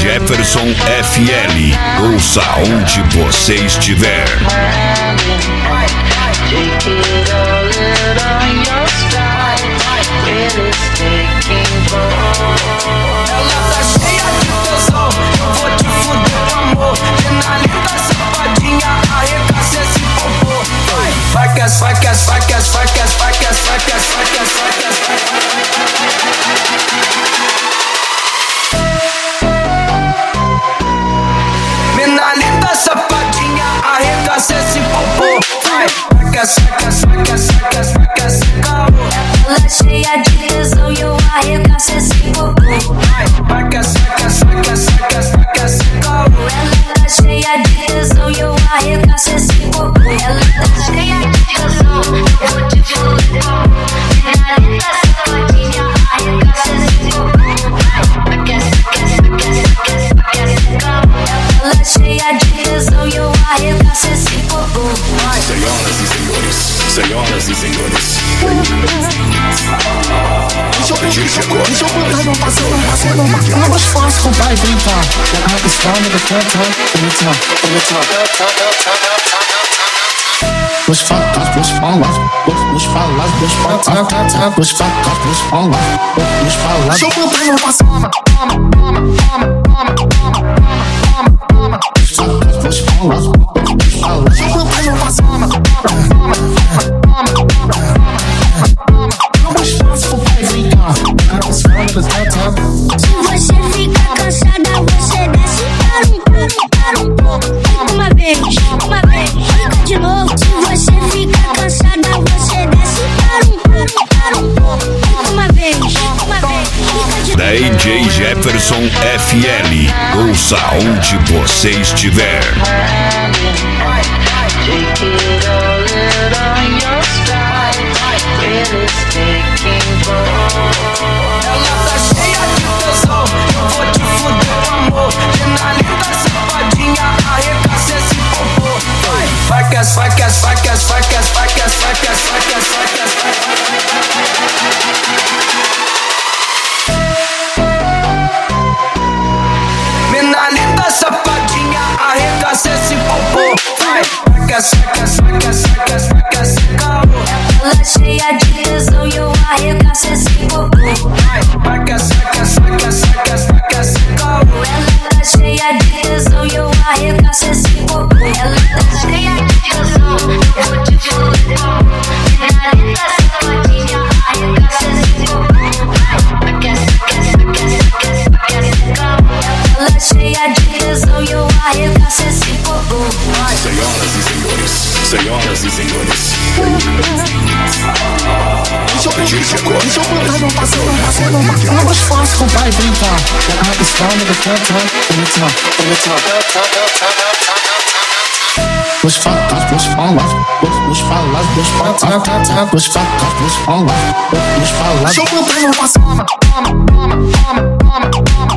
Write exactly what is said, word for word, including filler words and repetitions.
Jefferson F L. Ouça onde você estiver. Ela tá cheia de tesão, eu vou te fuder com amor. Pena linda, safadinha, arregaça esse popô. Facas, facas, facas, facas, facas, facas, facas, facas, Pena linda, safadinha, arregaça esse popô. Facas, facas, facas, facas, facas, caô. Ela cheia de tesão e eu arregaço esse popô. Facas, facas, facas, facas, facas, caô. Ela tá cheia de tesão e eu arregaço esse popô. Ela tá cheia de tesão, eu vou te fuder. Pena linda, safadinha, arregaço esse popô. Facas, facas, facas, facas, facas, caô. Ela cheia de tesão e eu arregaço esse popô. Senhoras e senhores, senhoras e senhores. Deixa eu botar meu parceiro, parceiro, uma mais fácil comprar e brincar. Pegar a escala do canto, bonitão, bonitão. Duas facas, duas palas, duas palas, duas palas, duas facas, duas palas, duas palas. Deixa eu botar meu parceiro, toma, toma, toma, toma, toma, toma, toma. Duas facas, duas palas, duas palas. Deixa eu botar meu parceiro, toma, toma, toma, toma, toma. Se você fica cansada, você desce para um pouco, para um pouco. Uma vez, uma vez, fica de novo. Se você fica cansada, você desce para um pouco, para um pouco. Uma vez, uma vez, fica de novo. D J Jefferson F L. Ouça onde você estiver. Ela tá cheia de tesão, eu vou te fuder com amor. Pena linda, safadinha, arregaça esse popô. Facas, facas, facas, facas, facas, facas, facas, facas, Pena linda, safadinha, arregaça esse popô. Facas, facas, facas, facas, facas, caô. Ela cheia de tesão e eu arregaço esse popô. Facas, facas, facas, facas, facas, caô. Ela tá cheia de tesão e eu arregaço esse popô. Ela tá cheia de tesão, eu vou te fuder. Pena linda, safadinha, arregaço esse popô. Facas, facas, facas, facas, facas, caô. Ela cheia de tesão e eu arregaço esse popô. Senhoras e senhores, senhoras e senhores. Deixa eu botar meu parceiro, parceiro, uma mais fácil comprar e brincar. Pegar a escala do canto, bonitão, bonitão. Duas facas, duas palas, duas palas, duas palas, duas facas, duas palas, duas palas. Deixa eu botar meu parceiro, toma, toma, toma, toma, toma.